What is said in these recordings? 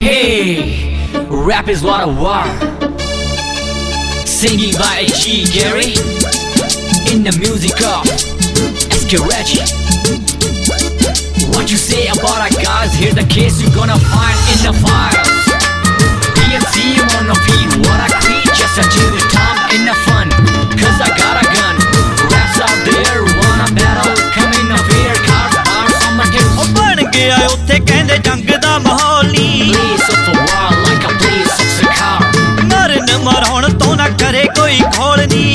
Hey, rap is what I war. Singing by G. Gary in the music of SK Reggie. What you say about our guys? Here's the case you're gonna find in the files. PNC on the feet, what I create, just a chill time in the fun. Cause I got a gun, raps out there, wanna battle, coming up here, cars are on my hips. ਉਹ ਬਣ ਗਿਆ ਉੱਥੇ ਕਹਿੰਦੇ ਜੰਗ ਦਾ ਮਾਹੌਲ ਨੀ Place of a war like a place of a car. ਮਰਨ ਮਰਾਉਣ ਤੋਂ ਨਾ ਕਰੇ ਕੋਈ ਖੋਲ ਨੀ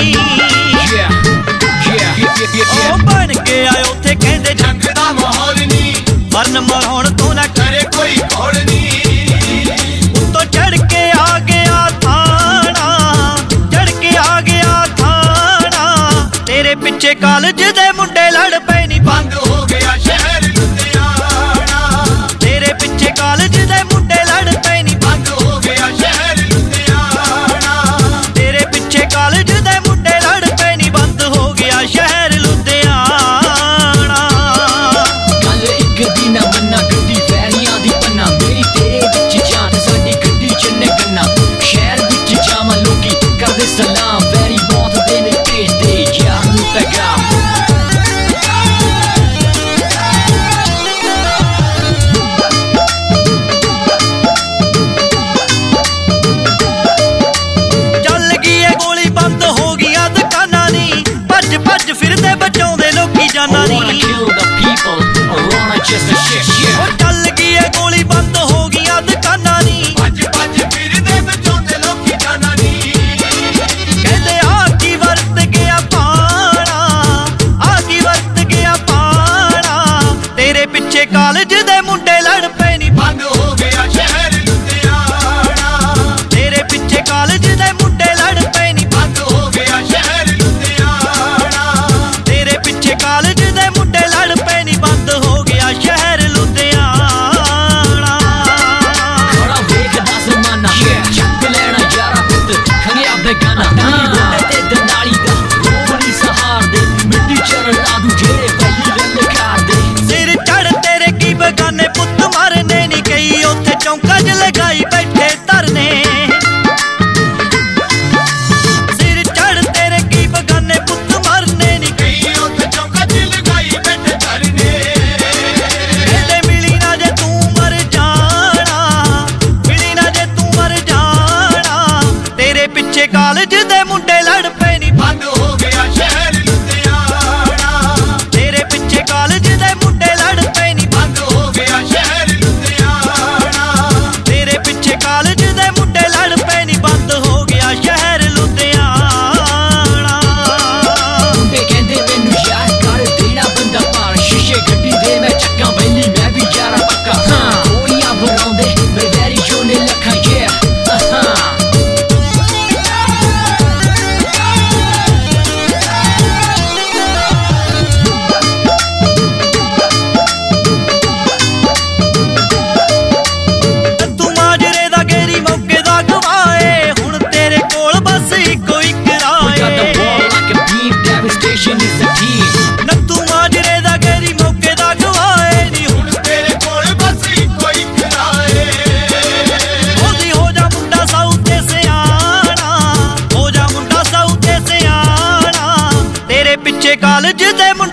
ਉਹ ਬਣ ਗਿਆ ਉੱਥੇ ਕਹਿੰਦੇ ਜੰਗ ਦਾ ਮਾਹੌਲ ਨੀ ਮਰਨ ਮਰਾਉਣ ਤੋਂ ਨਾ ਕਰੇ ਕੋਈ ਖੋਲ ਨੀ ਉੱਤੋਂ ਚੜ ਕੇ ਆ ਗਿਆ ਥਾਣਾ ਚੜ ਕੇ ਆ ਗਿਆ ਥਾਣਾ ਤੇਰੇ ਪਿੱਛੇ ਕਾਲਜ ਦੇ ਮੁੰਡੇ ਲੜ ਪਏ ਨੀ ਬੰਦ ਹੋ ਗਿਆ ਸ਼ਹਿਰ ਲੁਧਿਆਣਾ ਤੇਰੇ ਪਿੱਛੇ ਕਾਲਜ ਦੇ ਮੁੰਡੇ ਲੜ ਪਏ ਨੀ ਬੰਦ ਹੋ ਗਿਆ ਸ਼ਹਿਰ ਲੁਧਿਆਣਾ ਤੇਰੇ ਪਿੱਛੇ ਕਾਲਜ ਦੇ ਮੁੰਡੇ ਲੜ ਪਏ ਨੀ ਬੰਦ ਹੋ ਗਿਆ ਸ਼ਹਿਰ ਲੁਧਿਆਣਾ ਗੱਲ ਇੱਕ ਦੀ ਨਾ ਮੰਨਾ ਗੱਡੀ ਫੈਰੀਆਂ ਦੀ ਪੰਨਾ ਮੇਰੀ ਤੇਰੇ ਵਿੱਚ ਜਾਨ ਸਾਡੀ ਗੱਡੀ ਚ ਨਿਕਲਣਾ ਸ਼ਹਿਰ ਵਿੱਚ ਜਾਵਾਂ ਲੋਕੀ ਕਰਦੇ ਸਲਾਮ ਵੈਰੀ ਬਹੁਤ ਦੇ ਨੇ ਭੇਜਦੇ ਯਾਰ ਨੂੰ ਪੈਗਾਮ ਚੱਲ ਗਈ ਏ ਗੋਲੀ ਬੰਦ ਹੋ ਗਈਆਂ ਦੁਕਾਨਾਂ ਨੀ ਭੱਜ ਭੱਜ ਫਿਰਦੇ ਬਚਾਉਂਦੇ ਲੋਕੀ ਜਾਨਾਂ ਨੀ wanna kill the people or wanna just a shit yeah ਉਹ ਚੱਲ ਗਈ ਏ ਗੋਲੀ ਬੰਦ ਹੋ ਗਈਆਂ ਦੁਕਾਨਾਂ ਨੀ ਭੱਜ ਭੱਜ ਫਿਰਦੇ ਬਚਾਉਂਦੇ ਲੋਕੀ ਜਾਨਾਂ ਨੀ ਕਹਿੰਦੇ ਆ ਕੀ ਵਰਤ ਗਿਆ ਪਾਣਾ ਆ ਕੀ ਵਰਤ ਗਿਆ ਪਾਣਾ ਤੇਰੇ ਪਿੱਛੇ ਕਾਲਜ ਦੇ ਮੁੰਡੇ ਲੜ ਪਏ ਨੀ ਬੰਦ ਹੋ ਗਿਆ ਸ਼ਹਿਰ ਲੁਧਿਆਣਾ ਤੇਰੇ ਪਿੱਛੇ ਕਾਲਜ ਦੇ ਮੁੰਡੇ ਲੜ ਪਏ ਨੀ ਬੰਦ ਹੋ ਗਿਆ ਸ਼ਹਿਰ ਲੁਧਿਆਣਾ ਤੇਰੇ ਪਿੱਛੇ ਕਾਲਜ ਦੇ ਮੁੰਡੇ ਲੜ ਪਏ ਨੀ ਬੰਦ ਹੋ ਗਿਆ ਸ਼ਹਿਰ ਲੁਧਿਆਣਾ ਖੜਾ ਵੇਖਦਾ ਜ਼ਮਾਨਾ ਚੱਕ ਲੈਣਾ ਯਾਰਾ ਪੁੱਤ ਖੰਗਿਆ ਬੇਗਾਨਾ ਤੇ ਦਨਾਲੀ ਦਾ ਰੋਣੀ ਸਹਾਰ ਦੇ ਮਿੱਟੀ ਚਰਨ ਲਾਦੂ ਜਿਹੜੇ ਵੈਲੀ ਰੰਗ ਕਾਰ ਦੇ ਸਿਰ ਚੜ ਤੇਰੇ ਕੀ ਬਗਾਨੇ ਪੁੱਤ ਮਰਨੇ ਨੀ ਗਈ ਉੱਥੇ ਚੌਂਕਾਂ 'ਚ ਲਗਾਈ ਬੈਠੇ ਧਰਨੇ ਸਿਰ ਚੜ ਤੇਰੇ ਕੀ ਬਗਾਨੇ ਪੁੱਤ ਮਰਨੇ ਨੀ ਗਈ ਉੱਥੇ ਚੌਂਕਾਂ 'ਚ ਲਗਾਈ ਬੈਠੇ ਧਰਨੇ ਕਹਿੰਦੇ ਮਿਲੀ ਨਾ ਜੇ ਤੂੰ ਮਰ ਜਾਣਾ ਮਿਲੀ ਨਾ ਜੇ ਤੂੰ ਮਰ ਜਾਣਾ ਤੇਰੇ ਪਿੱਛੇ ਕਾਲਜ ਦੇ ਮੁੰਡੇ ਲੜ ਪਏ ਨੀ ਬੰਦ ਹੋ ਗਿਆ ਸ਼ਹਿਰ ਲੁਧਿਆਣਾ ਤੇਰੇ ਪਿੱਛੇ ਕਾਲਜ ਦੇ ਮੁੰਡੇ ਲੜ ਪਏ ਨੀ ਬੰਦ ਹੋ ਗਿਆ ਸ਼ਹਿਰ ਲੁਧਿਆਣਾ ਤੇਰੇ ਪਿੱਛੇ ਕਾਲਜ ਦੇ ਮੁੰਡੇ ਲੜ ਪਏ ਨੀ ਬੰਦ ਹੋ ਗਿਆ ਸ਼ਹਿਰ ਲੁਧਿਆਣਾ ਮੁੰਡੇ ਕਹਿੰਦੇ ਮੈਨੂੰ ਯਾਰ ਕਰ ਦੇਣਾ ਬੰਦਾ ਪਾਰ ਸ਼ੀਸ਼ੇ ਗੱਡੀ ਦੇ ਮੈਂ ਚੱਕਾਂ ਬੈਲੀ ਮੈਂ ਵੀ ਯਾਰਾ ਪੱਕਾ ਗੋਲੀਆਂ ਬਣਾਉਂਦੇ ਮੇਰੇ ਵੈਰੀ ਜੋਨੇ ਲੱਖਾਂ yeah ਤੂੰ ਮਾਜਰੇ ਦਾ ਗੇਰੀ ਮੌਕੇ ਦਾ ਗਵਾਏ ਹੁਣ ਤੇਰੇ ਕੋਲ ਬਸ ਇੱਕੋ ਇੱਕ We got the Rai ball like a beam, devastation is the team. Nattu ਮਾਜਰੇ ਦਾ ਗੇਰੀ ਮੌਕੇ ਦਾ ਗਵਾਏ ਨੀ ਹੁਣ ਤੇਰੇ ਕੋਲ ਬਸ ਇੱਕੋ ਇੱਕ ਰਾਏ ਉਹਦੀ ਹੋ ਜਾ ਮੁੰਡਾ ਸਾਊ ਤੇ ਸਿਆਣਾ ਹੋ ਜਾ ਮੁੰਡਾ ਸਾਊ ਤੇ ਸਿਆਣਾ ਤੇਰੇ ਪਿੱਛੇ ਕਾਲਜ ਦੇ ਮੁੰਡੇ